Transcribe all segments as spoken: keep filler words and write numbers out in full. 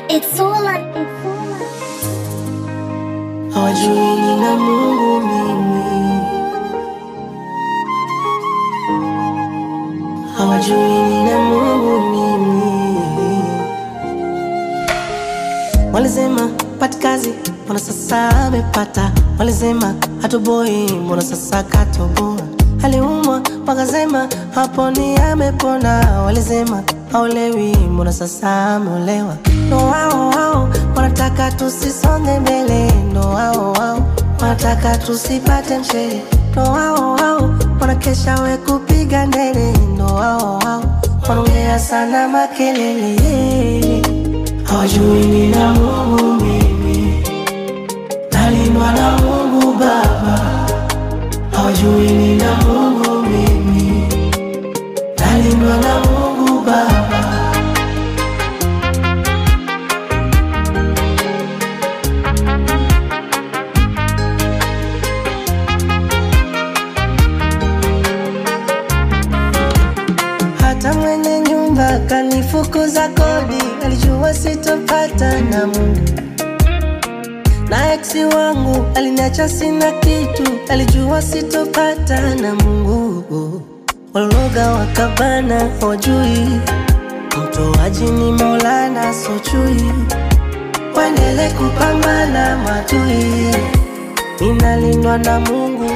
It's all like hawajui nina Mungu mimi, hawajui nina Mungu mimi. Walisema pati kazi, mbona sasa amepata? Walisema hatoboi, mbona sasa katoboa? Aliumwa wakasema haponi amepona. Walisema haolewi, mbona sasa ameolewa? No wao wao wanataka tusisonge mbele. No wao wao wanataka tusipate mshele. No wao wao wanakesha we kupiga ndele. No wao wao wanaongea sana makelele. Hawajui nina Mungu mimi, nalindwa na Mungu Baba. Hawajui nina Mungu mimi, nalindwa na Mungu Baba. Hata mwenye nyumba kanifukuza kodi, alijua sitopata na Mungu. Na eksi wangu aliniacha sina kitu, alijua sitopata na Mungu. Waloga wakabana hawajui, mtoaji ni Maulana sochui. Waendele kupambana matui, ninalindwa na Mungu.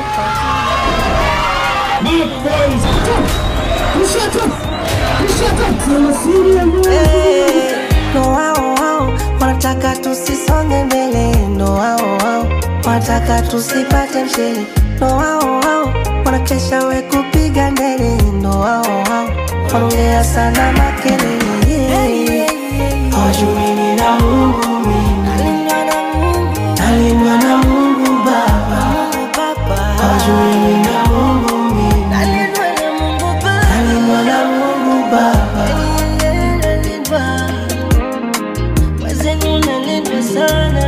Hey, no wao wao wanataka tusisonge mbele. No wao wao wanataka tusipate mshele. No wao wao wanakesha we kupiga ndele. No wao wao wanaongea sana makelele. Hawajui nina Mungu mimi, nalindwa na Mungu Baba. Hawajui nina Mungu mimi, nalindwa na Mungu Baba. Wazenu nalindwa sana.